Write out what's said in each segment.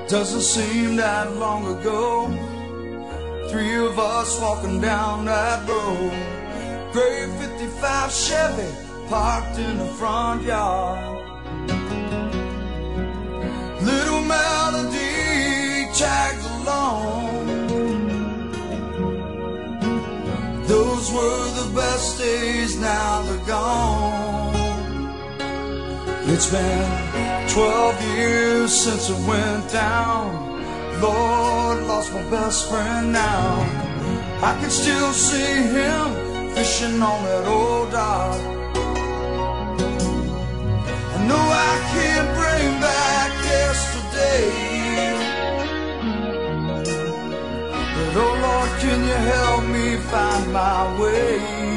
Doesn't seem that long ago, three of us walking down that road. Gray 55 Chevy parked in the front yard. Little Melody tagged along. Those were the best days, now they're gone. It's been 12 years since it went down. Lord, lost my best friend now. I can still see him fishing on that old dock. I know I can't bring back yesterday, but oh Lord, can you help me find my way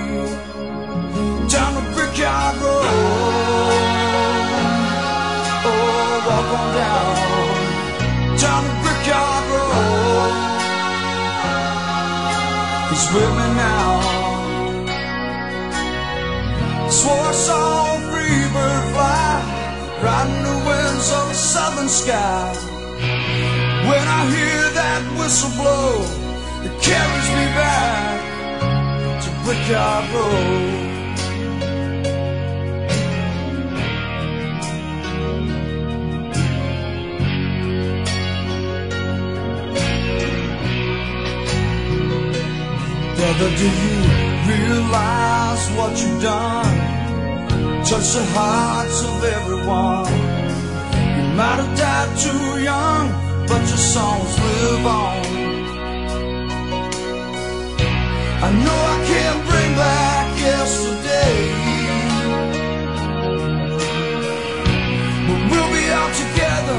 down the Brickyard Road? Walk on down the Brickyard Road. He's with me now. Swore I saw a free bird fly, riding the winds of the southern sky. When I hear that whistle blow, it carries me back to Brickyard Road. Brother, do you realize what you've done? Touch the hearts of everyone. You might have died too young, but your songs live on. I know I can't bring back yesterday, but we'll be out together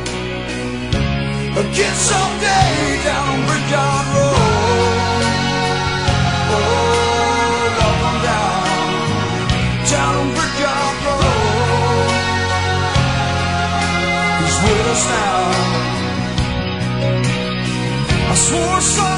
again someday down on Brickyard Road. With us now, I swore I saw